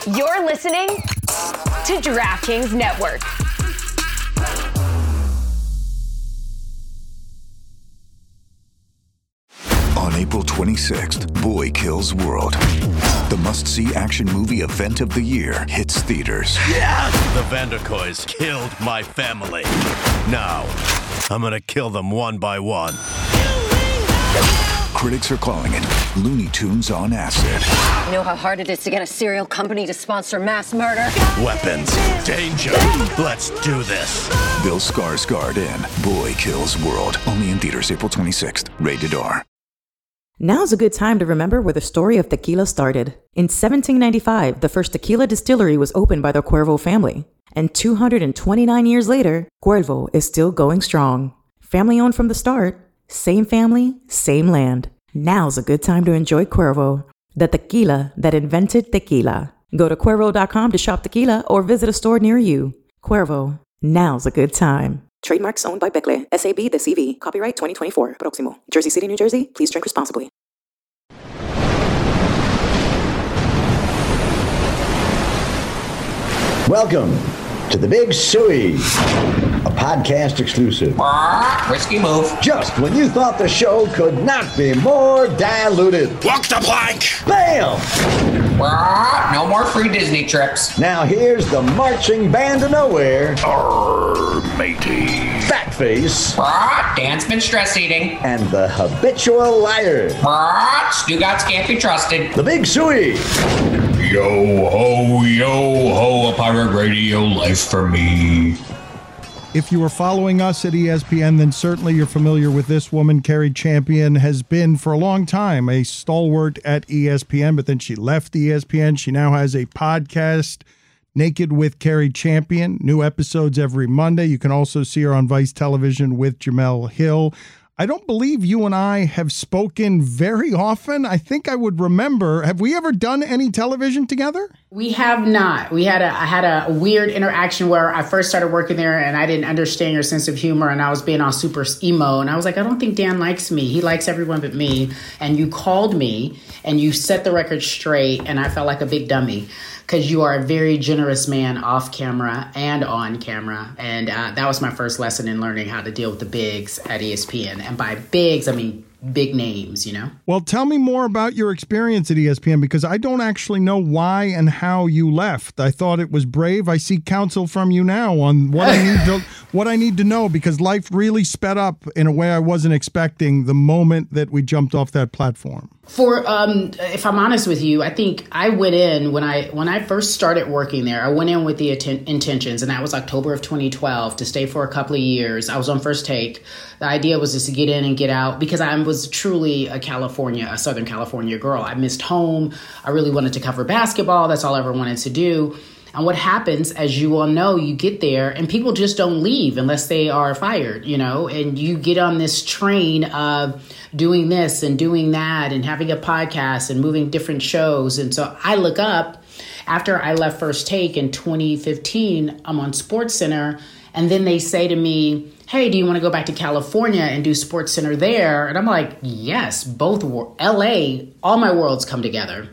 You're listening to DraftKings Network. On April 26th, Boy Kills World. The must-see action movie event of the year hits theaters. Yeah! The Vanderkoys killed my family. Now, I'm gonna kill them one by one. Critics are calling it Looney Tunes on acid. You know how hard it is to get a cereal company to sponsor mass murder? Weapons, danger, let's do this. Bill Skarsgård in Boy Kills World. Only in theaters April 26th. Rated R. Now's a good time to remember where the story of tequila started. In 1795, the first tequila distillery was opened by the Cuervo family. And 229 years later, Cuervo is still going strong. Family owned from the start, same family, same land. Now's a good time to enjoy Cuervo, the tequila that invented tequila. Go to Cuervo.com to shop tequila or visit a store near you. Cuervo, now's a good time. Trademarks owned by Becle, SAB the CV. Copyright 2024. Proximo. Jersey City, New Jersey. Please drink responsibly. Welcome to The Big Suey, a podcast exclusive. Risky move. Just when you thought the show could not be more diluted. Walk the plank! Bam! No more free Disney trips. Now here's the marching band of nowhere. Arr, matey. Fatface. Dan's been stress eating. And the habitual liar. Stugatz can't be trusted. The Big Suey. Yo ho, a pirate radio life for me. If you are following us at ESPN, then certainly you're familiar with this woman. Carrie Champion has been for a long time a stalwart at ESPN, but then she left ESPN. She now has a podcast, Naked with Carrie Champion. New episodes every Monday. You can also see her on Vice Television with Jemele Hill. I don't believe you and I have spoken very often. I think I would remember. Have we ever done any television together? We have not. I had a weird interaction where I first started working there and I didn't understand your sense of humor and I was being all super emo and I was like, I don't think Dan likes me. He likes everyone but me. And you called me and you set the record straight and I felt like a big dummy because you are a very generous man off camera and on camera. And that was my first lesson in learning how to deal with the bigs at ESPN. And by bigs, I mean big names, you know? Well, tell me more about your experience at ESPN because I don't actually know why and how you left. I thought it was brave. I seek counsel from you now on what I need to know because life really sped up in a way I wasn't expecting the moment that we jumped off that platform. If I'm honest with you, I think I went in when I first started working there, I went in with the intentions, and that was October of 2012 to stay for a couple of years. I was on First Take. The idea was just to get in and get out because I was truly a Southern California girl. I missed home. I really wanted to cover basketball. That's all I ever wanted to do. And what happens, as you all know, you get there and people just don't leave unless they are fired, you know, and you get on this train of doing this and doing that and having a podcast and moving different shows. And so I look up after I left First Take in 2015, I'm on SportsCenter. And then they say to me, hey, do you want to go back to California and do SportsCenter there? And I'm like, yes, both LA, all my worlds come together.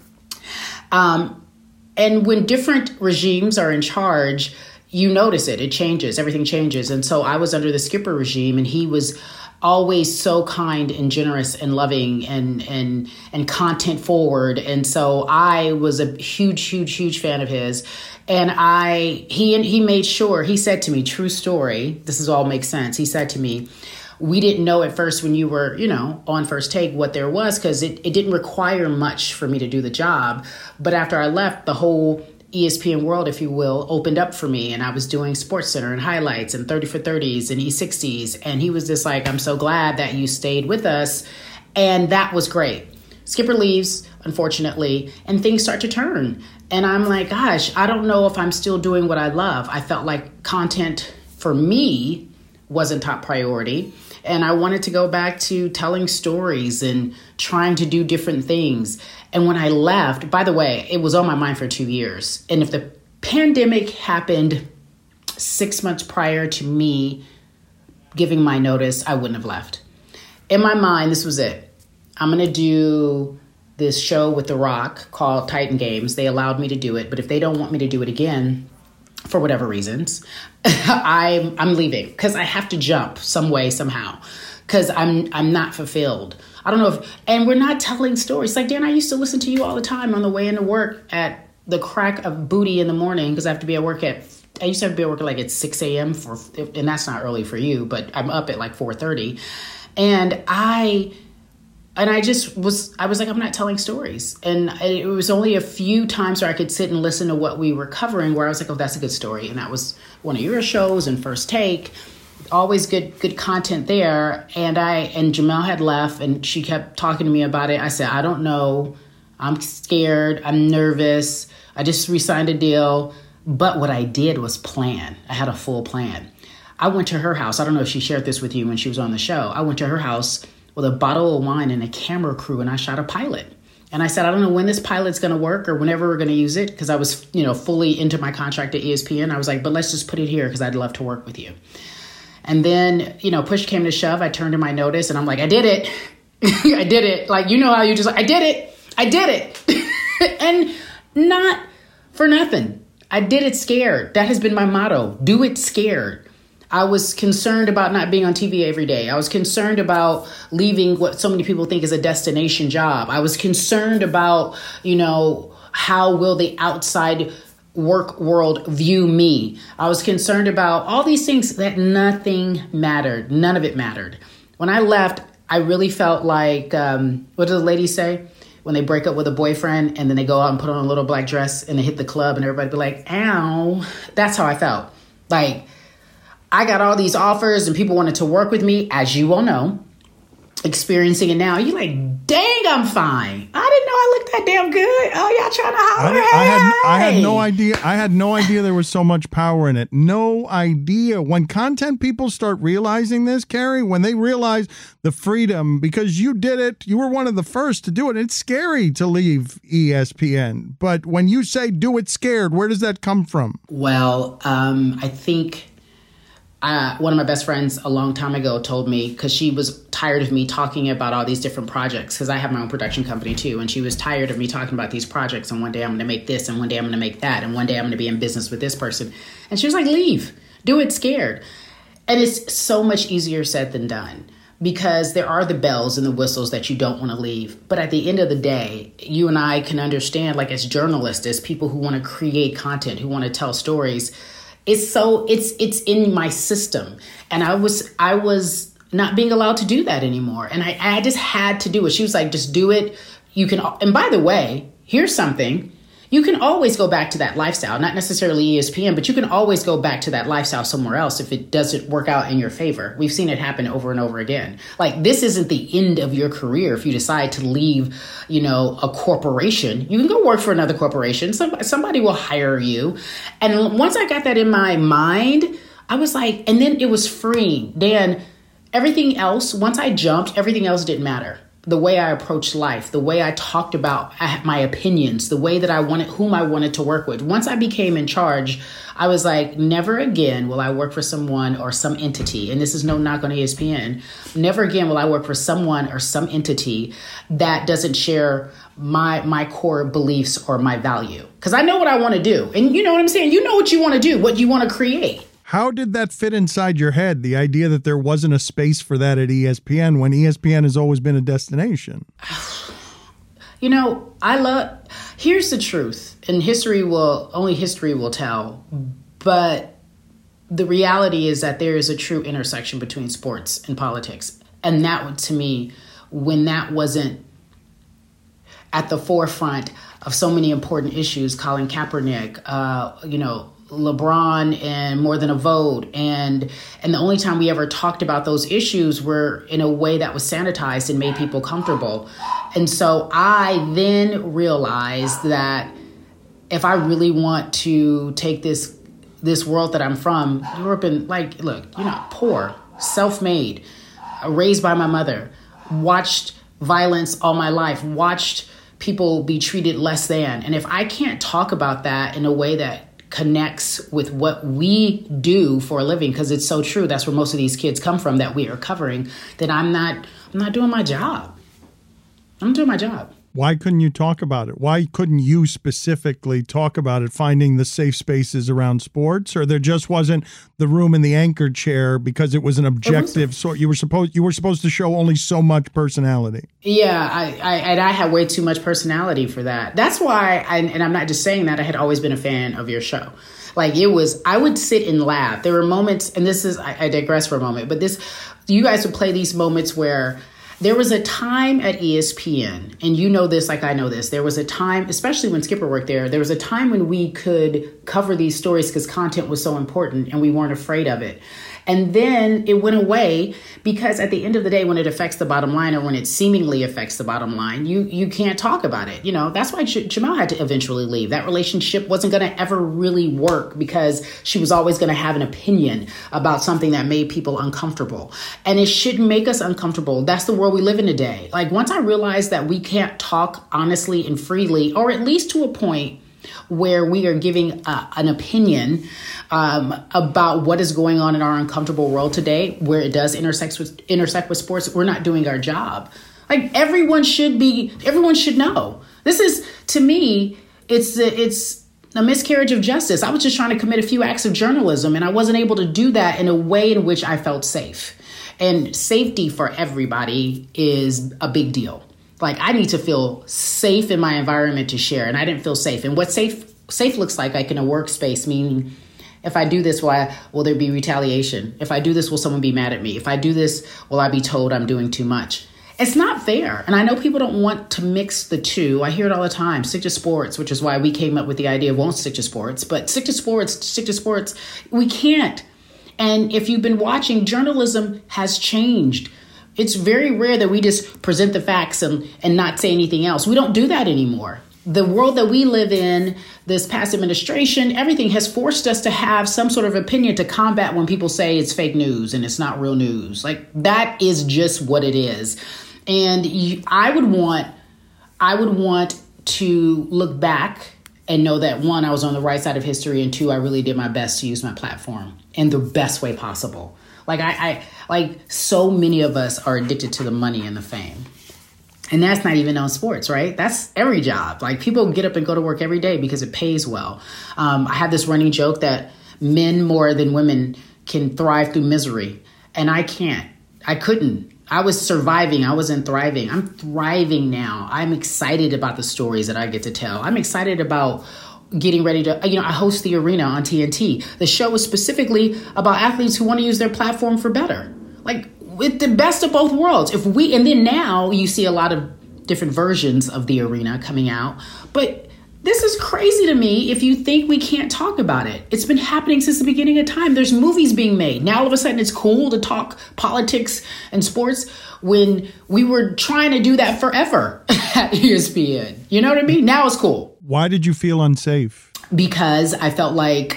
And when different regimes are in charge, you notice it. It changes. Everything changes. And so I was under the Skipper regime, and he was always so kind and generous and loving and content forward. And so I was a huge fan of his. And he made sure, he said to me, true story, this is all makes sense. He said to me, we didn't know at first when you were, on First Take what there was because it didn't require much for me to do the job. But after I left, the whole ESPN world, if you will, opened up for me. And I was doing SportsCenter and highlights and 30 for 30s and E60s. And he was just like, I'm so glad that you stayed with us. And that was great. Skipper leaves, unfortunately, and things start to turn. And I'm like, gosh, I don't know if I'm still doing what I love. I felt like content for me wasn't top priority. And I wanted to go back to telling stories and trying to do different things. And when I left, by the way, it was on my mind for 2 years. And if the pandemic happened 6 months prior to me giving my notice, I wouldn't have left. In my mind, this was it. I'm going to do this show with The Rock called Titan Games. They allowed me to do it, but if they don't want me to do it again, for whatever reasons, I'm leaving because I have to jump some way, somehow, because I'm not fulfilled. I don't know and we're not telling stories. Like, Dan, I used to listen to you all the time on the way into work at the crack of booty in the morning because I used to have to be at work like at 6 a.m. and that's not early for you, but I'm up at like 4:30. And I was like, I'm not telling stories. And it was only a few times where I could sit and listen to what we were covering where I was like, oh, that's a good story. And that was one of your shows and First Take. Always good content there. And Jamel had left and she kept talking to me about it. I said, I don't know. I'm scared. I'm nervous. I just re-signed a deal. But what I did was plan. I had a full plan. I went to her house. I don't know if she shared this with you when she was on the show. I went to her house with a bottle of wine and a camera crew, and I shot a pilot. And I said, I don't know when this pilot's going to work or whenever we're going to use it, because I was, fully into my contract at ESPN. I was like, but let's just put it here because I'd love to work with you. And then, push came to shove. I turned in my notice and I'm like, I did it. I did it. Like, how you just, I did it. I did it. And not for nothing. I did it scared. That has been my motto. Do it scared. I was concerned about not being on TV every day. I was concerned about leaving what so many people think is a destination job. I was concerned about, how will the outside work world view me? I was concerned about all these things that nothing mattered. None of it mattered. When I left, I really felt like, what do the ladies say? When they break up with a boyfriend and then they go out and put on a little black dress and they hit the club and everybody be like, ow. That's how I felt. Like, I got all these offers and people wanted to work with me, as you all know, experiencing it now. You're like, dang, I'm fine. I didn't know I looked that damn good. Oh, y'all trying to holler? I had no idea. I had no idea there was so much power in it. No idea. When content people start realizing this, Carrie, when they realize the freedom, because you did it, you were one of the first to do it. It's scary to leave ESPN. But when you say do it scared, where does that come from? Well, I think one of my best friends a long time ago told me, because she was tired of me talking about all these different projects, because I have my own production company too, and she was tired of me talking about these projects, and one day I'm going to make this, and one day I'm going to make that, and one day I'm going to be in business with this person. And she was like, leave. Do it scared. And it's so much easier said than done, because there are the bells and the whistles that you don't want to leave. But at the end of the day, you and I can understand, like as journalists, as people who want to create content, who want to tell stories, it's in my system. And I was not being allowed to do that anymore. And I just had to do it. She was like, just do it. You can, and by the way, here's something. You can always go back to that lifestyle, not necessarily ESPN, but you can always go back to that lifestyle somewhere else if it doesn't work out in your favor. We've seen it happen over and over again. Like, this isn't the end of your career if you decide to leave, a corporation. You can go work for another corporation. Somebody will hire you. And once I got that in my mind, I was like, and then it was freeing. Dan, everything else, once I jumped, everything else didn't matter. The way I approached life, the way I talked about my opinions, the way that whom I wanted to work with. Once I became in charge, I was like, never again will I work for someone or some entity. And this is no knock on ESPN. Never again will I work for someone or some entity that doesn't share my core beliefs or my value. Because I know what I want to do. And you know what I'm saying? You know what you want to do, what you want to create. How did that fit inside your head, the idea that there wasn't a space for that at ESPN when ESPN has always been a destination? Here's the truth, and only history will tell, but the reality is that there is a true intersection between sports and politics. And that, to me, when that wasn't at the forefront of so many important issues, Colin Kaepernick, LeBron and More Than a Vote. And the only time we ever talked about those issues were in a way that was sanitized and made people comfortable. And so I then realized that if I really want to take this world that I'm from, grew up in, poor, self-made, raised by my mother, watched violence all my life, watched people be treated less than. And if I can't talk about that in a way that connects with what we do for a living, because it's so true, that's where most of these kids come from that we are covering, then I'm not doing my job. I'm doing my job. Why couldn't you talk about it? Why couldn't you specifically talk about it, finding the safe spaces around sports? Or there just wasn't the room in the anchor chair because it was an objective sort? You were supposed to show only so much personality. Yeah, I had way too much personality for that. That's why, and I'm not just saying that, I had always been a fan of your show. Like I would sit and laugh. There were moments, and I digress for a moment, but you guys would play these moments where there was a time at ESPN, and you know this like I know this. There was a time, especially when Skipper worked there was a time when we could cover these stories because content was so important and we weren't afraid of it. And then it went away because at the end of the day, when it affects the bottom line or when it seemingly affects the bottom line, you can't talk about it. You know, that's why Jemele had to eventually leave. That relationship wasn't going to ever really work because she was always going to have an opinion about something that made people uncomfortable. And it shouldn't make us uncomfortable. That's the world we live in today. Like once I realized that we can't talk honestly and freely, or at least to a point where we are giving an opinion about what is going on in our uncomfortable world today, where it does intersect with sports, we're not doing our job. Like everyone should know. This is, to me, it's a miscarriage of justice. I was just trying to commit a few acts of journalism, and I wasn't able to do that in a way in which I felt safe. And safety for everybody is a big deal. Like I need to feel safe in my environment to share, and I didn't feel safe. And what safe looks like in a workspace, meaning if I do this, will there be retaliation? If I do this, will someone be mad at me? If I do this, will I be told I'm doing too much? It's not fair. And I know people don't want to mix the two. I hear it all the time. Stick to sports, which is why we came up with the idea of won't stick to sports. But stick to sports. We can't. And if you've been watching, journalism has changed. It's very rare that we just present the facts and not say anything else. We don't do that anymore. The world that we live in, this past administration, everything has forced us to have some sort of opinion to combat when people say it's fake news and it's not real news. Like that is just what it is. And I would want to look back and know that one, I was on the right side of history, and two, I really did my best to use my platform in the best way possible. Like so many of us are addicted to the money and the fame. And that's not even on sports, right? That's every job. Like people get up and go to work every day because it pays well. I have this running joke that men more than women can thrive through misery. And I can't. I couldn't. I was surviving. I wasn't thriving. I'm thriving now. I'm excited about the stories that I get to tell. I'm excited about getting ready to, I host The Arena on TNT. The show is specifically about athletes who want to use their platform for better. Like with the best of both worlds. And then now you see a lot of different versions of The Arena coming out. But this is crazy to me if you think we can't talk about it. It's been happening since the beginning of time. There's movies being made. Now all of a sudden it's cool to talk politics and sports when we were trying to do that forever at ESPN. You know what I mean? Now it's cool. Why did you feel unsafe? Because I felt like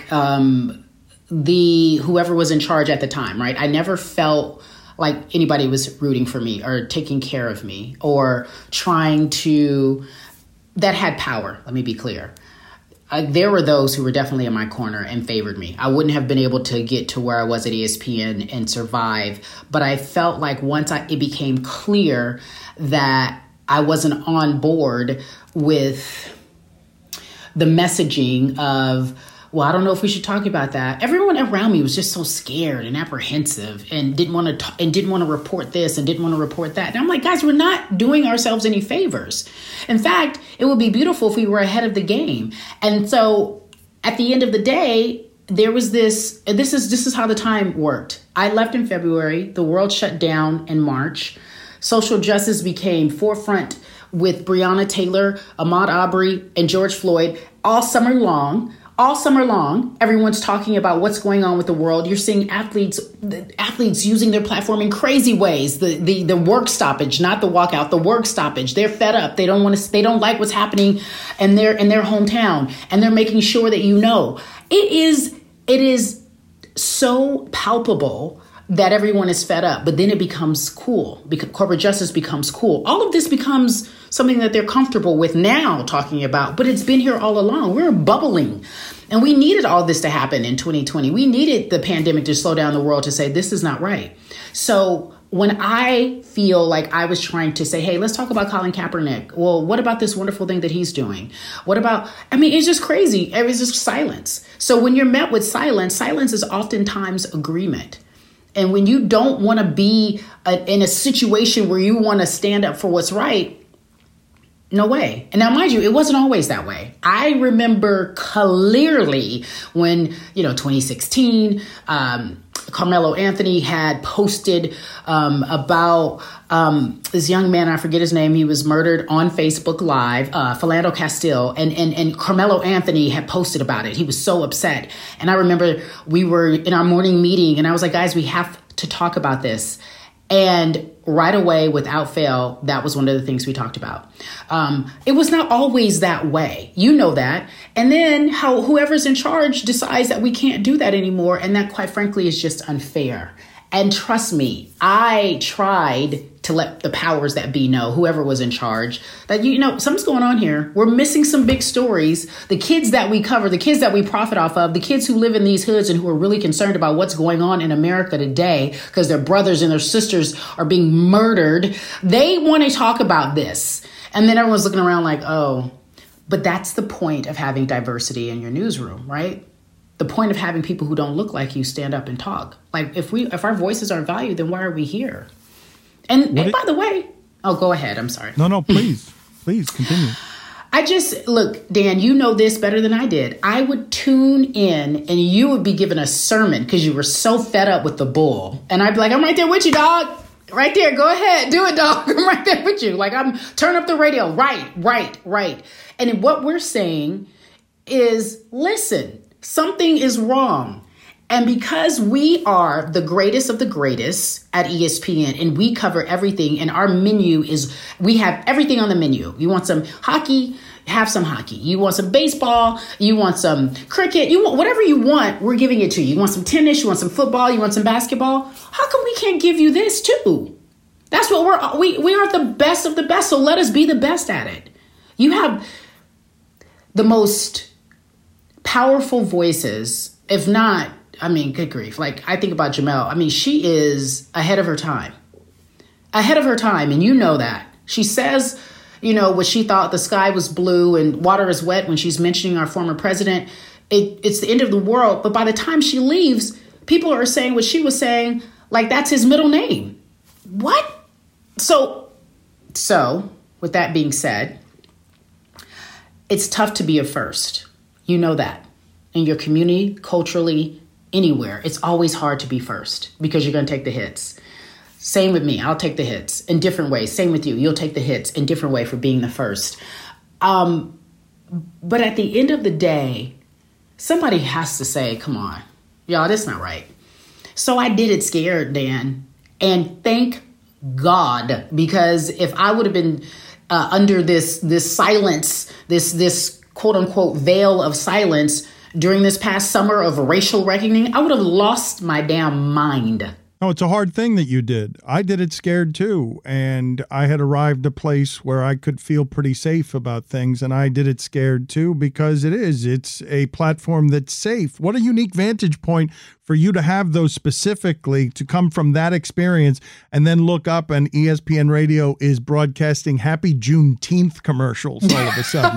whoever was in charge at the time, right? I never felt like anybody was rooting for me or taking care of me or that had power. Let me be clear. There were those who were definitely in my corner and favored me. I wouldn't have been able to get to where I was at ESPN and survive. But I felt like once it became clear that I wasn't on board with the messaging of, well, I don't know if we should talk about that. Everyone around me was just so scared and apprehensive and didn't want to report this and didn't want to report that. And I'm like, guys, we're not doing ourselves any favors. In fact, it would be beautiful if we were ahead of the game. And so at the end of the day, there was this is how the time worked. I left in February. The world shut down in March. Social justice became forefront with Breonna Taylor, Ahmaud Arbery, and George Floyd all summer long. All summer long, everyone's talking about what's going on with the world. You're seeing athletes using their platform in crazy ways. The work stoppage, not the walkout, the work stoppage. They're fed up. They don't like what's happening in their hometown, and they're making sure that you know. It is so palpable that everyone is fed up, but then it becomes cool because corporate justice becomes cool. All of this becomes something that they're comfortable with now talking about, but it's been here all along. We're bubbling, and we needed all this to happen in 2020. We needed the pandemic to slow down the world to say, this is not right. So when I feel like I was trying to say, hey, let's talk about Colin Kaepernick. Well, what about this wonderful thing that he's doing? What about, it's just crazy. It was just silence. So when you're met with silence is oftentimes agreement. And when you don't want to be in a situation where you want to stand up for what's right, no way. And now, mind you, it wasn't always that way. I remember clearly when, 2016, Carmelo Anthony had posted about this young man, I forget his name, he was murdered on Facebook Live, Philando Castile, and Carmelo Anthony had posted about it. He was so upset. And I remember we were in our morning meeting and I was like, guys, we have to talk about this. And right away, without fail, that was one of the things we talked about. It was not always that way. You know that. And then how whoever's in charge decides that we can't do that anymore. And that, quite frankly, is just unfair. And trust me, I tried to let the powers that be know, whoever was in charge, that, something's going on here. We're missing some big stories. The kids that we cover, the kids that we profit off of, the kids who live in these hoods and who are really concerned about what's going on in America today because their brothers and their sisters are being murdered. They want to talk about this. And then everyone's looking around like, oh, but that's the point of having diversity in your newsroom, right? The point of having people who don't look like you stand up and talk. Like if our voices aren't valued, then why are we here? And by the way, go ahead. I'm sorry. No, please continue. Look, Dan, you know this better than I did. I would tune in and you would be given a sermon because you were so fed up with the bull. And I'd be like, I'm right there with you, dog. Right there. Go ahead. Do it, dog. I'm right there with you. Like turn up the radio. Right. And what we're saying is, listen, something is wrong. And because we are the greatest of the greatest at ESPN and we cover everything and our menu we have everything on the menu. You want some hockey, have some hockey. You want some baseball, you want some cricket, you want whatever you want, we're giving it to you. You want some tennis, you want some football, you want some basketball. How come we can't give you this too? That's what we are the best of the best. So let us be the best at it. You have the most powerful voices, if not, good grief. Like, I think about Jemele. She is ahead of her time. And you know that. She says, what she thought the sky was blue and water is wet when she's mentioning our former president. It's the end of the world. But by the time she leaves, people are saying what she was saying, like that's his middle name. What? So with that being said, it's tough to be a first. You know that. In your community, culturally, anywhere, it's always hard to be first because you're going to take the hits. Same with me. I'll take the hits in different ways. Same with you. You'll take the hits in different way for being the first. But at the end of the day, somebody has to say, come on, y'all, that's not right. So I did it scared, Dan. And thank God, because if I would have been under this silence, this quote unquote veil of silence during this past summer of racial reckoning, I would have lost my damn mind. No, it's a hard thing that you did. I did it scared too. And I had arrived a place where I could feel pretty safe about things. And I did it scared too, because it's a platform that's safe. What a unique vantage point for you to have those specifically, to come from that experience and then look up and ESPN Radio is broadcasting Happy Juneteenth commercials all of a sudden.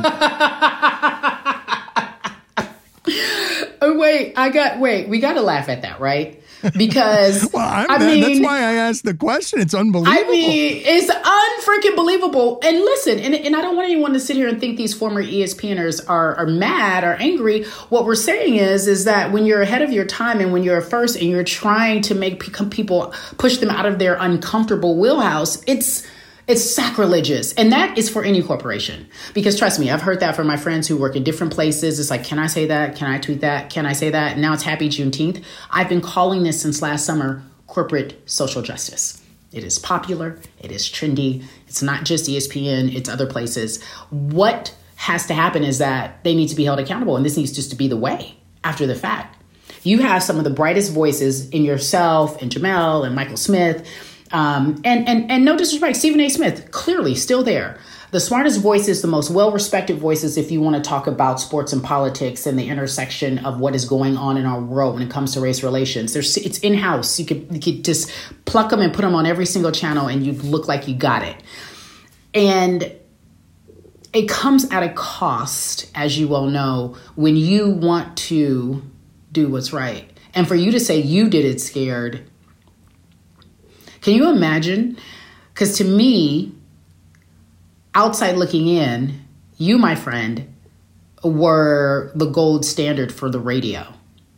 We got to laugh at that, right? Because that's why I asked the question. It's unbelievable. It's unfreaking believable. And listen, and I don't want anyone to sit here and think these former ESPNers are mad or angry. What we're saying is that when you're ahead of your time and when you're first and you're trying to make people push them out of their uncomfortable wheelhouse, it's sacrilegious. And that is for any corporation. Because trust me, I've heard that from my friends who work in different places. It's like, can I say that? Can I tweet that? Can I say that? And now it's Happy Juneteenth. I've been calling this since last summer, corporate social justice. It is popular. It is trendy. It's not just ESPN. It's other places. What has to happen is that they need to be held accountable. And this needs just to be the way after the fact. You have some of the brightest voices in yourself and Jemele and Michael Smith. And no disrespect, Stephen A. Smith, clearly still there. the smartest voices, the most well-respected voices, if you want to talk about sports and politics and the intersection of what is going on in our world when it comes to race relations. It's in-house. You could just pluck them and put them on every single channel and you look like you got it. And it comes at a cost, as you well know, when you want to do what's right. And for you to say you did it scared, can you imagine? Because to me, outside looking in, you, my friend, were the gold standard for the radio.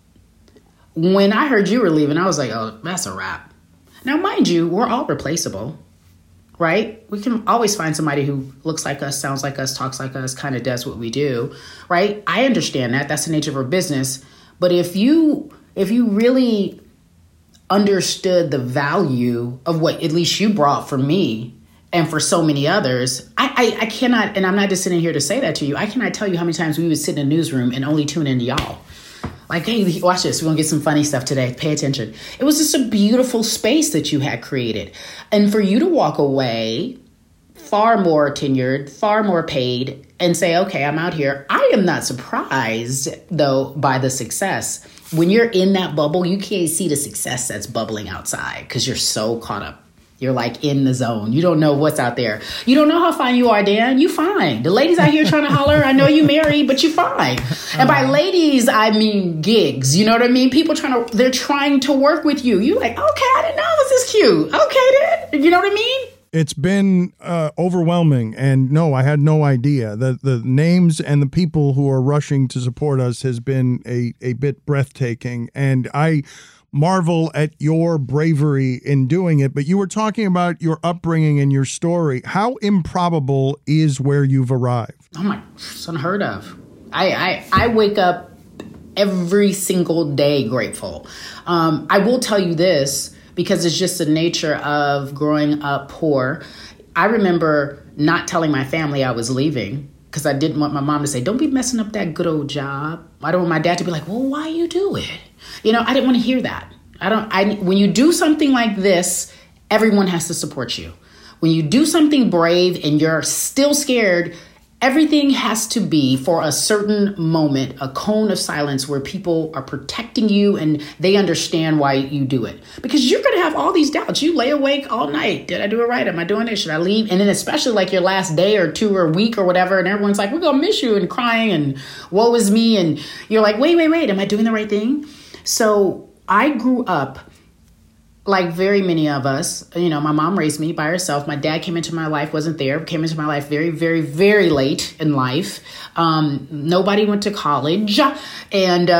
When I heard you were leaving, I was like, oh, that's a wrap. Now, mind you, we're all replaceable, right? We can always find somebody who looks like us, sounds like us, talks like us, kind of does what we do, right? I understand that. That's the nature of our business. But if you really understood the value of what at least you brought for me and for so many others, I cannot, and I'm not just sitting here to say that to you, I cannot tell you how many times we would sit in a newsroom and only tune in to y'all. Like, hey, watch this. We're going to get some funny stuff today. Pay attention. It was just a beautiful space that you had created. And for you to walk away far more tenured, far more paid, and say, okay, I'm out here. I am not surprised, though, by the success. When you're in that bubble, you can't see the success that's bubbling outside because you're so caught up. You're like in the zone. You don't know what's out there. You don't know how fine you are, Dan. You fine. The ladies out here trying to holler, I know you married, but you fine. And by ladies, I mean gigs. You know what I mean? People they're trying to work with you. You like, okay, I didn't know it was this cute. Okay, then. You know what I mean? It's been overwhelming, and no, I had no idea. The names and the people who are rushing to support us has been a bit breathtaking, and I marvel at your bravery in doing it. But you were talking about your upbringing and your story. How improbable is where you've arrived? Oh my, it's unheard of. I wake up every single day grateful. I will tell you this, because it's just the nature of growing up poor. I remember not telling my family I was leaving because I didn't want my mom to say, don't be messing up that good old job. I don't want my dad to be like, well, why you do it? You know, I didn't want to hear that. When you do something like this, everyone has to support you. When you do something brave and you're still scared, everything has to be for a certain moment, a cone of silence where people are protecting you and they understand why you do it. Because you're going to have all these doubts. You lay awake all night. Did I do it right? Am I doing it? Should I leave? And then especially like your last day or two or week or whatever, and everyone's like, we're going to miss you, and crying and woe is me. And you're like, wait, am I doing the right thing? So I grew up like very many of us. You know, my mom raised me by herself. My dad came into my life, wasn't there, came into my life very, very, very late in life. Nobody went to college. And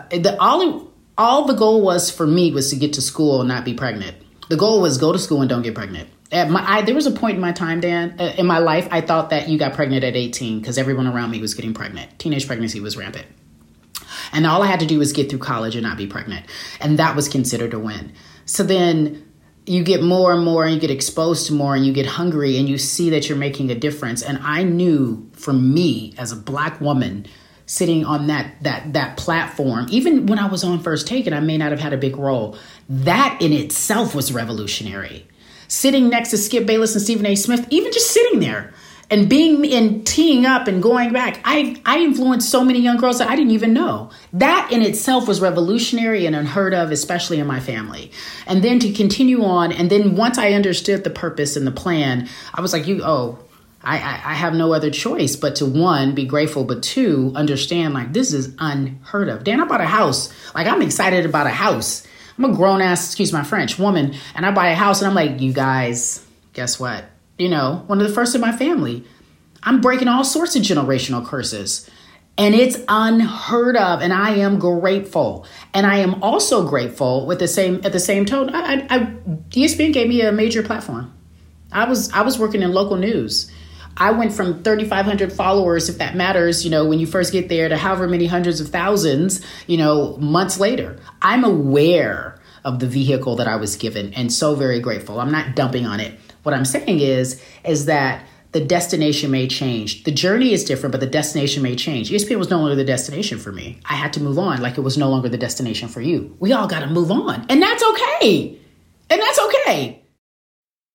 all the goal was for me was to get to school and not be pregnant. The goal was go to school and don't get pregnant. There was a point in my time, Dan, in my life, I thought that you got pregnant at 18 because everyone around me was getting pregnant. Teenage pregnancy was rampant. And all I had to do was get through college and not be pregnant. And that was considered a win. So then you get more and more and you get exposed to more and you get hungry and you see that you're making a difference. And I knew for me as a Black woman sitting on that platform, even when I was on First Take and I may not have had a big role, that in itself was revolutionary. Sitting next to Skip Bayless and Stephen A. Smith, even just sitting there and teeing up and going back, I influenced so many young girls that I didn't even know. That in itself was revolutionary and unheard of, especially in my family. And then to continue on, and then once I understood the purpose and the plan, I was like, I have no other choice but to, one, be grateful, but two, understand like this is unheard of. Dan, I bought a house. Like, I'm excited about a house. I'm a grown ass, excuse my French, woman, and I buy a house and I'm like, you guys, guess what? You know, one of the first in my family. I'm breaking all sorts of generational curses. And it's unheard of. And I am grateful. And I am also grateful at the same tone. ESPN gave me a major platform. I was working in local news. I went from 3,500 followers, if that matters, you know, when you first get there, to however many hundreds of thousands, you know, months later. I'm aware of the vehicle that I was given and so very grateful. I'm not dumping on it. What I'm saying is that the destination may change. The journey is different, but the destination may change. ESPN was no longer the destination for me. I had to move on like it was no longer the destination for you. We all got to move on. And that's okay.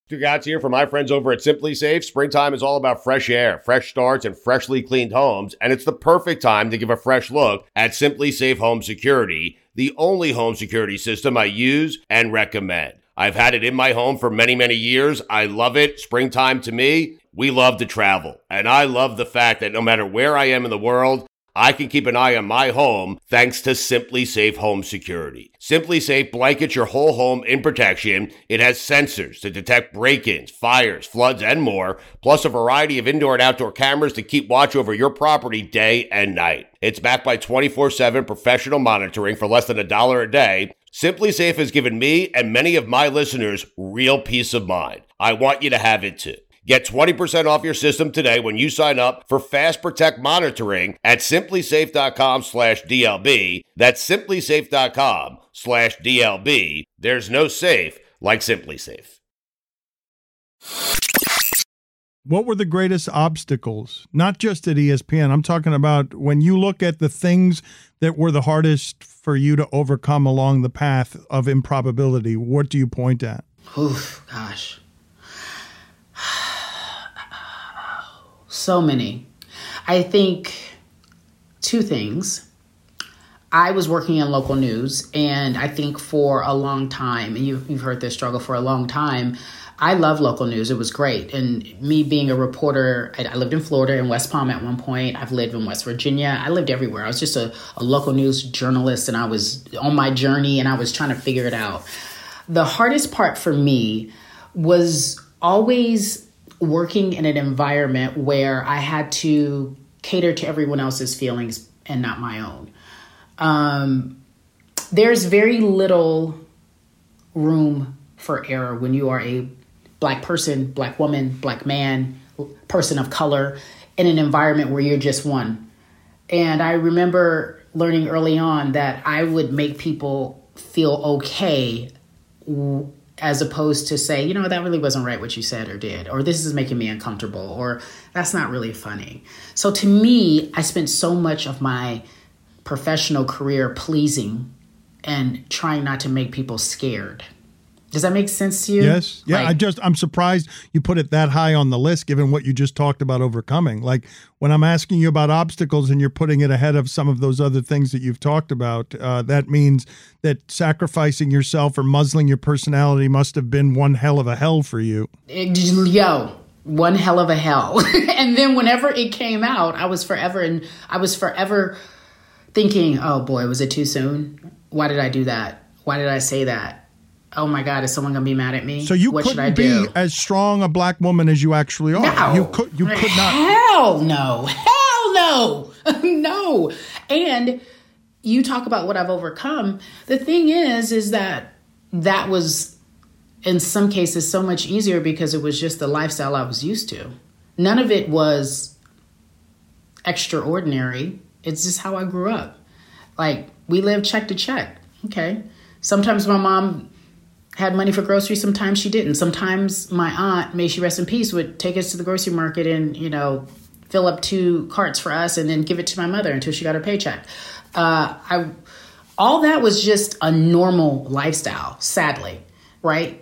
Congrats here from my friends over at Simply Safe. Springtime is all about fresh air, fresh starts, and freshly cleaned homes, and it's the perfect time to give a fresh look at Simply Safe Home Security, the only home security system I use and recommend. I've had it in my home for many, many years. I love it. Springtime to me, we love to travel, and I love the fact that no matter where I am in the world, I can keep an eye on my home thanks to Simply Safe Home Security. Simply Safe blankets your whole home in protection. It has sensors to detect break-ins, fires, floods, and more, plus a variety of indoor and outdoor cameras to keep watch over your property day and night. It's backed by 24/7 professional monitoring for less than $1 a day. Simply Safe has given me and many of my listeners real peace of mind. I want you to have it too. Get 20% off your system today when you sign up for Fast Protect monitoring at simplysafe.com/DLB. That's simplysafe.com/DLB. There's no safe like Simply Safe. What were the greatest obstacles? Not just at ESPN. I'm talking about when you look at the things that were the hardest for you to overcome along the path of improbability. What do you point at? Oof, gosh. So many. I think two things. I was working in local news, and I think for a long time, and you've heard this struggle for a long time, I love local news. It was great. And me being a reporter, I lived in Florida, in West Palm at one point. I've lived in West Virginia. I lived everywhere. I was just a local news journalist, and I was on my journey, and I was trying to figure it out. The hardest part for me was always working in an environment where I had to cater to everyone else's feelings and not my own. There's very little room for error when you are a Black person, Black woman, Black man, person of color in an environment where you're just one. And I remember learning early on that I would make people feel okay as opposed to say, that really wasn't right what you said or did, or this is making me uncomfortable, or that's not really funny. So to me, I spent so much of my professional career pleasing and trying not to make people scared. Does that make sense to you? Yes. Yeah. I'm surprised you put it that high on the list, given what you just talked about overcoming. Like when I'm asking you about obstacles and you're putting it ahead of some of those other things that you've talked about, that means that sacrificing yourself or muzzling your personality must have been one hell of a hell for you. One hell of a hell. And then whenever it came out, I was forever thinking, oh boy, was it too soon? Why did I do that? Why did I say that? Oh my God, is someone going to be mad at me? So you couldn't be as strong a Black woman as you actually are. No. You could not. Hell no. Hell no. No. And you talk about what I've overcome. The thing is that was in some cases so much easier because it was just the lifestyle I was used to. None of it was extraordinary. It's just how I grew up. Like we lived check to check. Okay. Sometimes my mom had money for groceries. Sometimes she didn't. Sometimes my aunt, may she rest in peace, would take us to the grocery market and, fill up 2 carts for us and then give it to my mother until she got her paycheck. All that was just a normal lifestyle, sadly, right?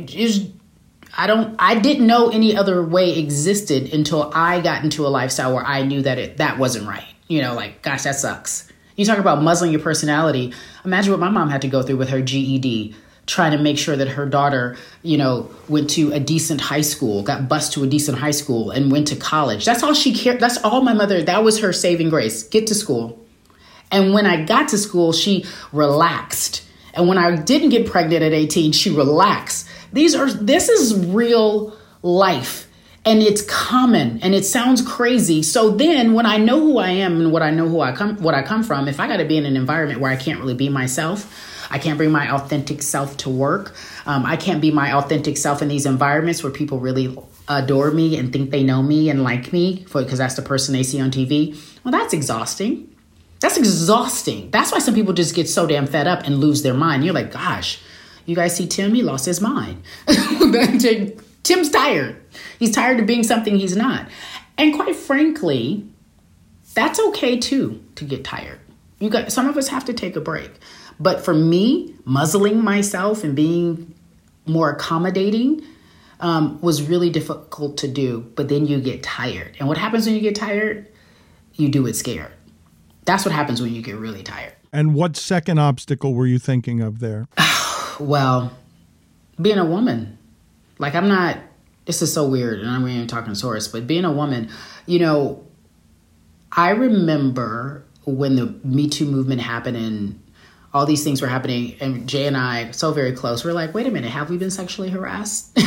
I didn't know any other way existed until I got into a lifestyle where I knew that wasn't right. Gosh, that sucks. You talk about muzzling your personality. Imagine what my mom had to go through with her GED, trying to make sure that her daughter, went to a decent high school, got bused to a decent high school and went to college. That's all she cared. That's all my mother, that was her saving grace. Get to school. And when I got to school, she relaxed. And when I didn't get pregnant at 18, she relaxed. This is real life. And it's common and it sounds crazy. So then when I know who I am and what I come from, if I got to be in an environment where I can't really be myself, I can't bring my authentic self to work. I can't be my authentic self in these environments where people really adore me and think they know me and like me because that's the person they see on TV. Well, that's exhausting. That's exhausting. That's why some people just get so damn fed up and lose their mind. You're like, gosh, you guys see Tim? He lost his mind. Tim's tired. He's tired of being something he's not. And quite frankly, that's okay too, to get tired. Some of us have to take a break. But for me, muzzling myself and being more accommodating, was really difficult to do, but then you get tired. And what happens when you get tired? You do it scared. That's what happens when you get really tired. And what second obstacle were you thinking of there? Well, being a woman. Like, I'm not, this is so weird, and I'm not even talking source, but being a woman, you know, I remember when the Me Too movement happened and all these things were happening, and Jay and I, so very close, we're like, wait a minute, have we been sexually harassed?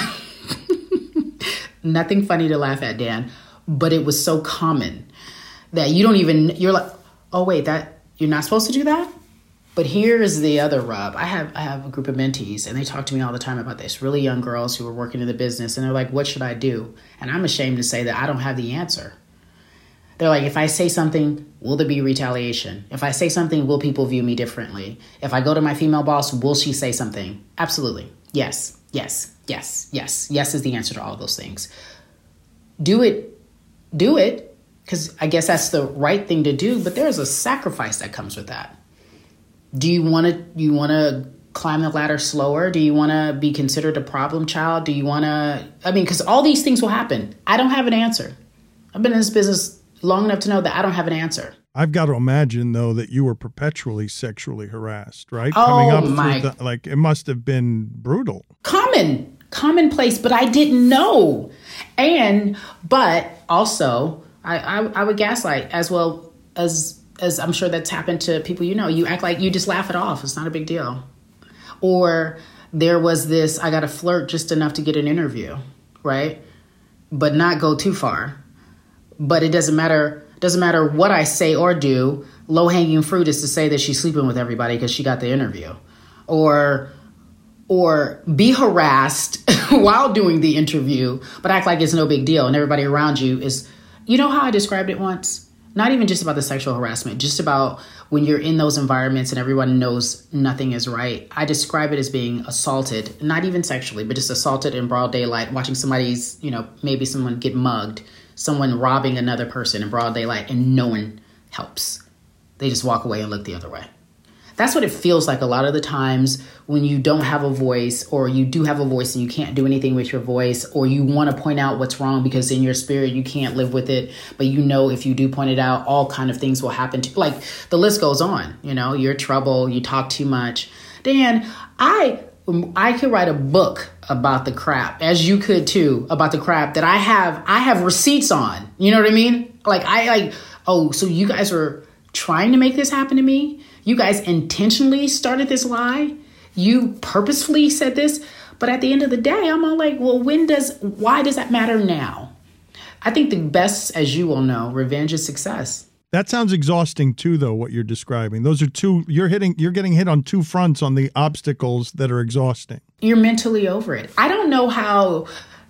Nothing funny to laugh at, Dan, but it was so common that you don't even, you're like, oh wait, that you're not supposed to do that? But here's the other rub. I have a group of mentees, and they talk to me all the time about this, really young girls who are working in the business, and they're like, what should I do? And I'm ashamed to say that I don't have the answer. They're like, if I say something, will there be retaliation? If I say something, will people view me differently? If I go to my female boss, will she say something? Absolutely. Yes, yes, yes, yes. Yes is the answer to all of those things. Do it, because I guess that's the right thing to do, but there's a sacrifice that comes with that. Do you want to climb the ladder slower? Do you want to be considered a problem child? Do you want to, because all these things will happen. I don't have an answer. I've been in this business long enough to know that I don't have an answer. I've got to imagine, though, that you were perpetually sexually harassed, right? It must have been brutal. Commonplace, but I didn't know. But also, I would gaslight as well as I'm sure that's happened to people you know. You act like you just laugh it off. It's not a big deal. Or there was this, I got to flirt just enough to get an interview, right? But not go too far. But it doesn't matter what I say or do. Low-hanging fruit is to say that she's sleeping with everybody because she got the interview. Or be harassed while doing the interview, but act like it's no big deal. And everybody around you is, you know how I described it once? Not even just about the sexual harassment, just about when you're in those environments and everyone knows nothing is right. I describe it as being assaulted, not even sexually, but just assaulted in broad daylight, watching somebody's, maybe someone get mugged, someone robbing another person in broad daylight, and no one helps. They just walk away and look the other way. That's what it feels like a lot of the times when you don't have a voice, or you do have a voice and you can't do anything with your voice, or you want to point out what's wrong because in your spirit you can't live with it. But if you do point it out, all kind of things will happen to, like, the list goes on. You're trouble, you talk too much. Dan, I could write a book about the crap, as you could too, about the crap that I have receipts on. You know what I mean? So you guys were trying to make this happen to me? You guys intentionally started this lie? You purposefully said this? But at the end of the day, I'm all like, well, why does that matter now? I think the best, as you all know, revenge is success. That sounds exhausting too, though, what you're describing. Those are you're getting hit on two fronts on the obstacles that are exhausting. You're mentally over it. I don't know how,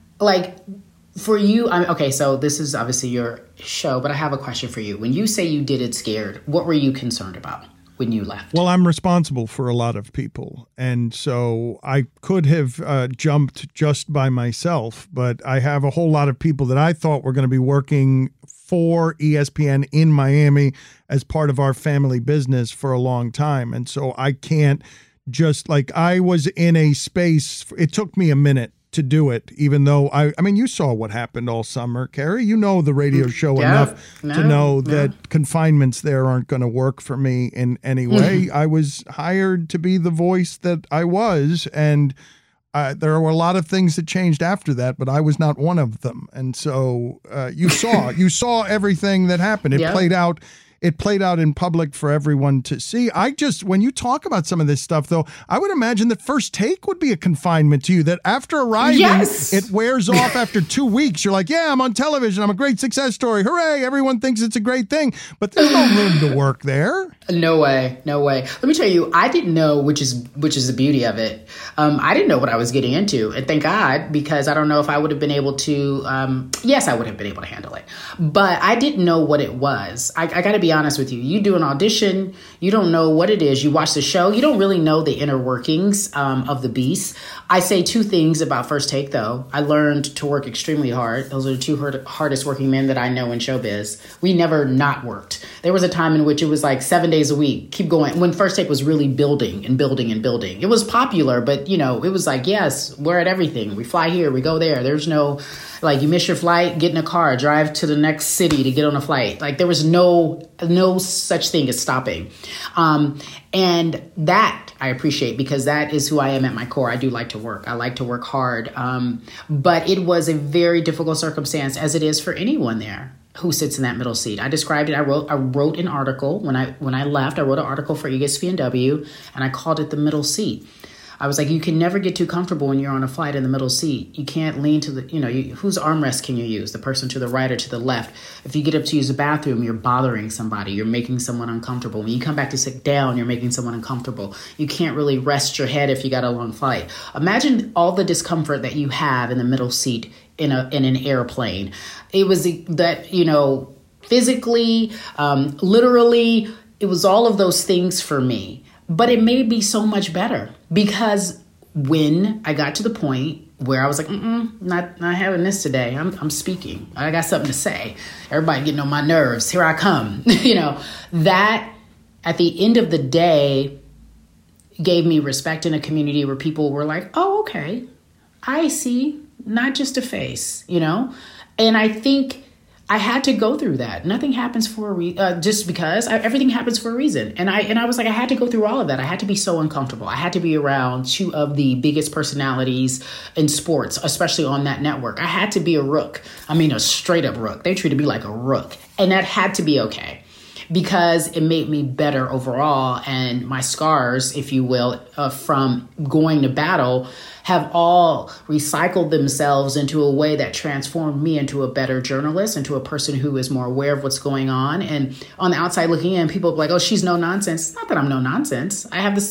for you, okay, so this is obviously your show, but I have a question for you. When you say you did it scared, what were you concerned about when you left? Well, I'm responsible for a lot of people. And so I could have jumped just by myself, but I have a whole lot of people that I thought were going to be working for ESPN in Miami as part of our family business for a long time. And so I can't I was in a space, it took me a minute to do it, even though I mean, you saw what happened all summer, Carrie. You know the radio show enough to know that confinements there aren't going to work for me in any way. I was hired to be the voice that I was, and there were a lot of things that changed after that, but I was not one of them. And so you saw everything that happened. It played out in public for everyone to see. When you talk about some of this stuff, though, I would imagine that First Take would be a confinement to you, that after arriving, it wears off after 2 weeks. You're like, yeah, I'm on television. I'm a great success story. Hooray. Everyone thinks it's a great thing. But there's no room to work there. No way. Let me tell you, I didn't know, which is the beauty of it. I didn't know what I was getting into. And thank God, because I don't know if I would have been able to, yes, I would have been able to handle it. But I didn't know what it was. I got to be honest with you. You do an audition, you don't know what it is. You watch the show, you don't really know the inner workings of the beast. I say two things about First Take, though. I learned to work extremely hard. Those are the two hardest working men that I know in showbiz. We never not worked. There was a time in which it was like 7 days days a week, keep going. When First Take was really building and building and building, it was popular, but it was like, yes, we're at everything. We fly here, we go there. There's no, like, you miss your flight, get in a car, drive to the next city to get on a flight. Like, there was no such thing as stopping. And that I appreciate, because that is who I am at my core. I do like to work. I like to work hard. But it was a very difficult circumstance, as it is for anyone there who sits in that middle seat. I described it. I wrote an article when I left. I wrote an article for ESPNW, and I called it the middle seat. I was like, you can never get too comfortable when you're on a flight in the middle seat. You can't lean to whose armrest can you use? The person to the right or to the left? If you get up to use the bathroom, you're bothering somebody. You're making someone uncomfortable. When you come back to sit down, you're making someone uncomfortable. You can't really rest your head if you got a long flight. Imagine all the discomfort that you have in the middle seat in an airplane. It was that, physically, literally, it was all of those things for me. But it made me so much better, because when I got to the point where I was like, not having this today. I'm speaking. I got something to say. Everybody getting on my nerves. Here I come. That at the end of the day gave me respect in a community where people were like, oh, okay, I see. Not just a face, And I think I had to go through that. Nothing happens for a reason, just because everything happens for a reason. And I was like, I had to go through all of that. I had to be so uncomfortable. I had to be around two of the biggest personalities in sports, especially on that network. I had to be a rook. I mean, a straight up rook. They treated me like a rook, and that had to be okay, because it made me better overall. And my scars, if you will, from going to battle have all recycled themselves into a way that transformed me into a better journalist, into a person who is more aware of what's going on. And on the outside looking in, people are like, oh, she's no nonsense. It's not that I'm no nonsense.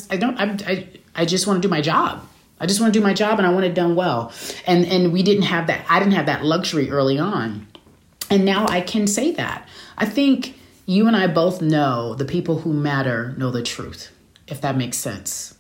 I just want to do my job. I just want to do my job, and I want it done well. And we didn't have that. I didn't have that luxury early on. And now I can say that. I think you and I both know the people who matter know the truth, if that makes sense.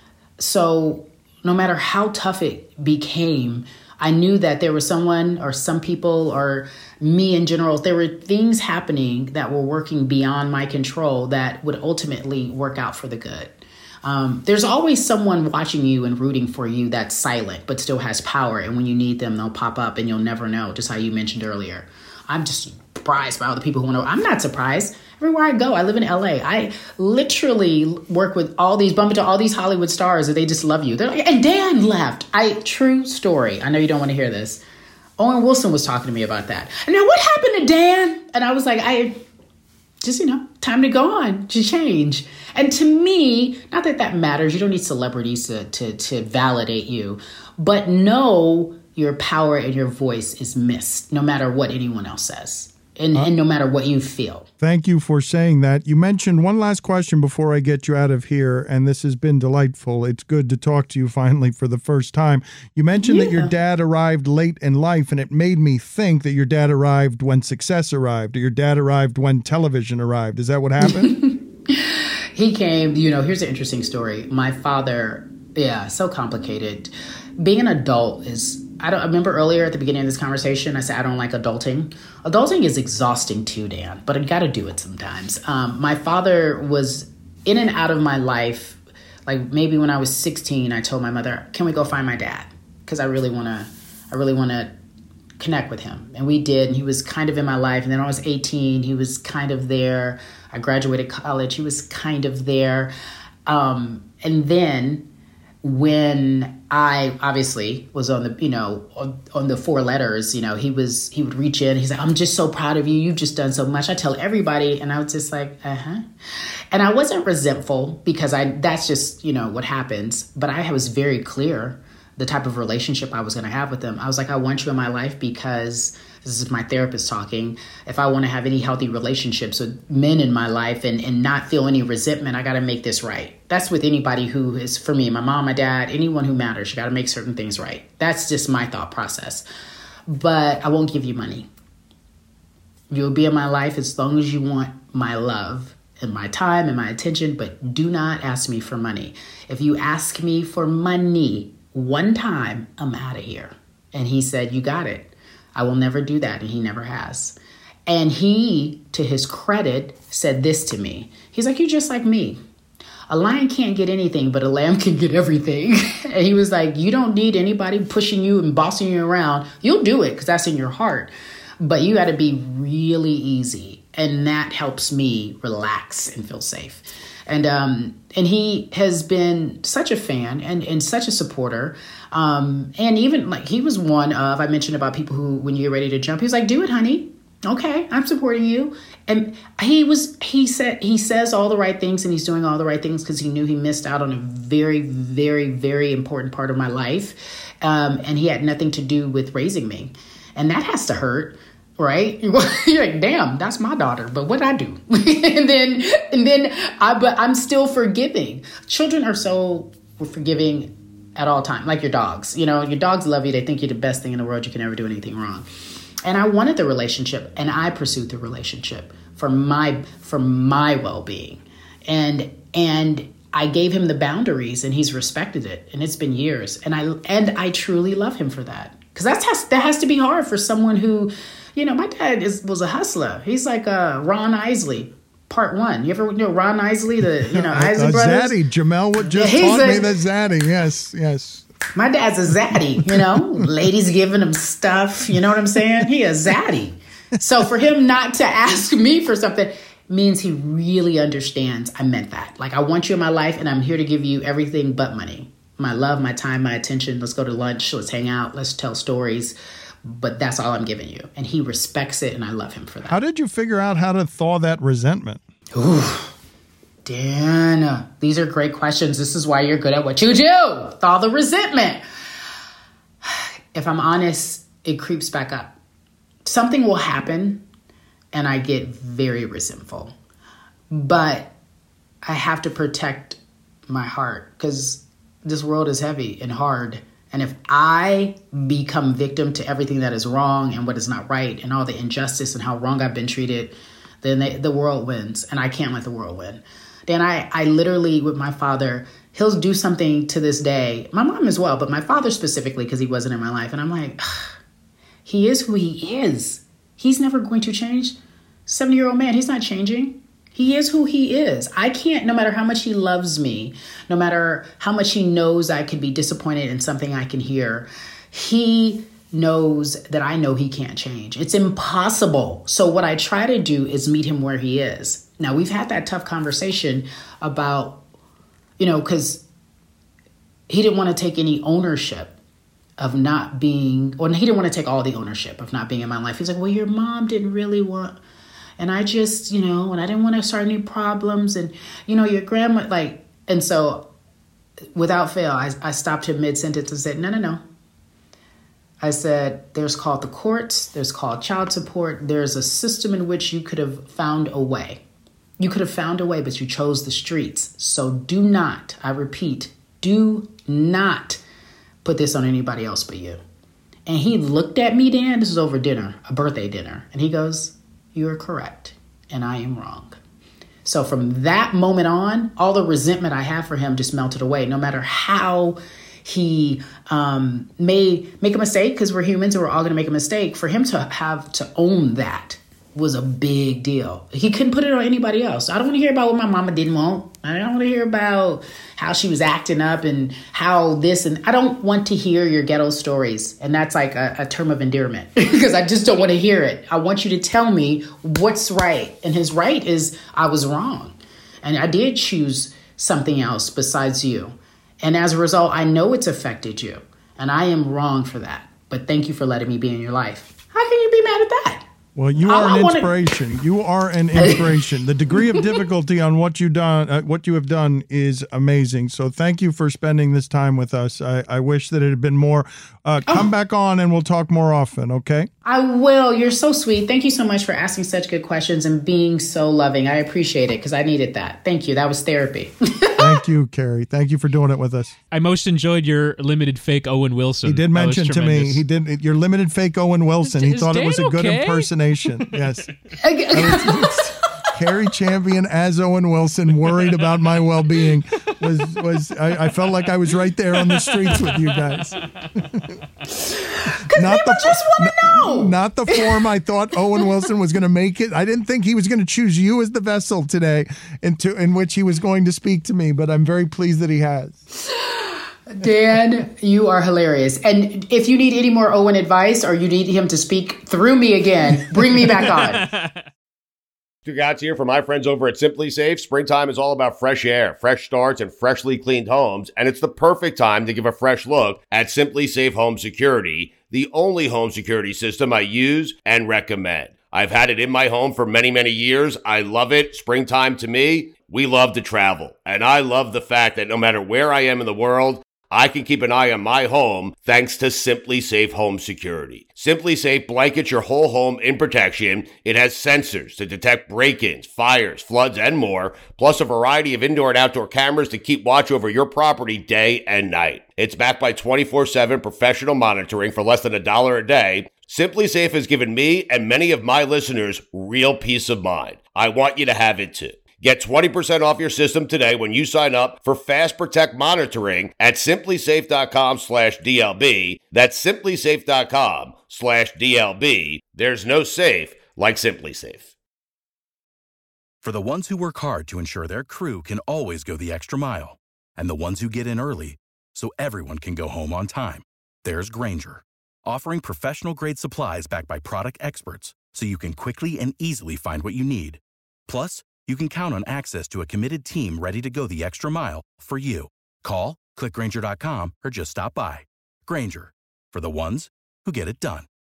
So no matter how tough it became, I knew that there was someone or some people or me in general, there were things happening that were working beyond my control that would ultimately work out for the good. There's always someone watching you and rooting for you that's silent, but still has power. And when you need them, they'll pop up and you'll never know, just how you mentioned earlier. I'm just surprised by all the people who know. I'm not surprised. Everywhere I go, I live in LA. I literally work with bump into all these Hollywood stars, and they just love you. They're like, and Dan left. True story. I know you don't want to hear this. Owen Wilson was talking to me about that. And now what happened to Dan? And I was like, time to go on, to change. And to me, not that matters. You don't need celebrities to validate you, but know your power and your voice is missed, no matter what anyone else says. And no matter what you feel. Thank you for saying that. You mentioned one last question before I get you out of here, and this has been delightful. It's good to talk to you finally for the first time. You mentioned that your dad arrived late in life, and it made me think that your dad arrived when success arrived, or your dad arrived when television arrived. Is that what happened? He came, here's an interesting story. My father, so complicated. Being an adult I remember earlier at the beginning of this conversation, I said, I don't like adulting. Adulting is exhausting too, Dan, but I got to do it sometimes. My father was in and out of my life. Like maybe when I was 16, I told my mother, can we go find my dad? Because I really want to connect with him. And we did. And he was kind of in my life. And then when I was 18, he was kind of there. I graduated college. He was kind of there. And then when I obviously was on the, on the four letters, he would reach in. He's like, I'm just so proud of you. You've just done so much. I tell everybody. And I was just like, And I wasn't resentful, because that's just, what happens. But I was very clear the type of relationship I was going to have with him. I was like, I want you in my life because this is my therapist talking. If I want to have any healthy relationships with men in my life and not feel any resentment, I got to make this right. That's with anybody who is, for me, my mom, my dad, anyone who matters. You got to make certain things right. That's just my thought process. But I won't give you money. You'll be in my life as long as you want my love and my time and my attention, but do not ask me for money. If you ask me for money one time, I'm out of here. And he said, you got it. I will never do that. And he never has. And he, to his credit, said this to me. He's like, you're just like me. A lion can't get anything, but a lamb can get everything. And he was like, you don't need anybody pushing you and bossing you around. You'll do it because that's in your heart. But you got to be really easy. And that helps me relax and feel safe. And he has been such a fan and such a supporter. And even like he was one of, I mentioned about people who, when you're ready to jump, he was like, do it, honey. Okay, I'm supporting you. And he says all the right things and he's doing all the right things because he knew he missed out on a very, very, very important part of my life. And he had nothing to do with raising me. And that has to hurt, right? You're like, damn, that's my daughter, but what'd I do? But I'm still forgiving. Children are so forgiving at all times, like your dogs. You know, your dogs love you. They think you're the best thing in the world. You can never do anything wrong. And I wanted the relationship, and I pursued the relationship for my well-being. And I gave him the boundaries, and he's respected it. And it's been years. And I truly love him for that. Because that has to be hard for someone who, you know, my dad was a hustler. He's like Ron Isley, part one. You ever know Ron Isley, Isley brothers? Zaddy. Jamel taught me that Zaddy. Yes. My dad's a zaddy, you know, ladies giving him stuff. You know what I'm saying? He a zaddy. So for him not to ask me for something means he really understands I meant that. Like, I want you in my life and I'm here to give you everything but money. My love, my time, my attention. Let's go to lunch. Let's hang out. Let's tell stories. But that's all I'm giving you. And he respects it and I love him for that. How did you figure out how to thaw that resentment? Ooh. Dan, these are great questions. This is why you're good at what you do. Thaw the resentment. If I'm honest, it creeps back up. Something will happen and I get very resentful. But I have to protect my heart because this world is heavy and hard. And if I become victim to everything that is wrong and what is not right and all the injustice and how wrong I've been treated, then the world wins. And I can't let the world win. Then I literally, with my father, he'll do something to this day. My mom as well, but my father specifically because he wasn't in my life. And I'm like, he is who he is. He's never going to change. 70-year-old man, he's not changing. He is who he is. I can't, no matter how much he loves me, no matter how much he knows I could be disappointed in something I can hear, he knows that I know he can't change. It's impossible. So what I try to do is meet him where he is. Now, we've had that tough conversation about, you know, because he didn't want to take any ownership of not being, or he didn't want to take all the ownership of not being in my life. He's like, well, your mom didn't really want, and I just, you know, and I didn't want to start any problems. And, you know, your grandma, like, and so without fail, I stopped him mid-sentence and said, no. I said, there's called the courts, there's called child support. There's a system in which you could have found a way. You could have found a way, but you chose the streets. So do not, I repeat, do not put this on anybody else but you. And he looked at me, Dan, this was over dinner, a birthday dinner. And he goes, you are correct. And I am wrong. So from that moment on, all the resentment I have for him just melted away, no matter how he may make a mistake, because we're humans and we're all going to make a mistake. For him to have to own that was a big deal. He couldn't put it on anybody else. I don't want to hear about what my mama didn't want. I don't want to hear about how she was acting up and how this, and I don't want to hear your ghetto stories. And that's like a term of endearment because I just don't want to hear it. I want you to tell me what's right. And his right is I was wrong. And I did choose something else besides you. And as a result, I know it's affected you. And I am wrong for that. But thank you for letting me be in your life. How can you be mad at that? Well, you are an inspiration. You are an inspiration. The degree of difficulty on what you have done is amazing. So thank you for spending this time with us. I wish that it had been more. Come back on and we'll talk more often, okay? I will. You're so sweet. Thank you so much for asking such good questions and being so loving. I appreciate it because I needed that. Thank you. That was therapy. Thank you, Carrie. Thank you for doing it with us. I most enjoyed your limited fake Owen Wilson. He did mention to me, your limited fake Owen Wilson. He thought it was a good impersonation. Yes. Carrie Champion as Owen Wilson, worried about my well-being. I felt like I was right there on the streets with you guys. Not people just want to know. Not the form I thought Owen Wilson was going to make it. I didn't think he was going to choose you as the vessel today in which he was going to speak to me, but I'm very pleased that he has. Dan, you are hilarious. And if you need any more Owen advice or you need him to speak through me again, bring me back on. Congrats here from my friends over at Simply Safe. Springtime is all about fresh air, fresh starts, and freshly cleaned homes. And it's the perfect time to give a fresh look at Simply Safe Home Security, the only home security system I use and recommend. I've had it in my home for many, many years. I love it. Springtime to me, we love to travel. And I love the fact that no matter where I am in the world, I can keep an eye on my home thanks to Simply Safe Home Security. Simply Safe blankets your whole home in protection. It has sensors to detect break-ins, fires, floods, and more, plus a variety of indoor and outdoor cameras to keep watch over your property day and night. It's backed by 24/7 professional monitoring for less than $1 a day. Simply Safe has given me and many of my listeners real peace of mind. I want you to have it too. Get 20% off your system today when you sign up for Fast Protect monitoring at simplysafe.com/DLB. That's simplysafe.com/DLB. There's no safe like Simply Safe. For the ones who work hard to ensure their crew can always go the extra mile, and the ones who get in early so everyone can go home on time, there's Grainger, offering professional-grade supplies backed by product experts so you can quickly and easily find what you need. Plus, you can count on access to a committed team ready to go the extra mile for you. Call, click Grainger.com, or just stop by. Grainger, for the ones who get it done.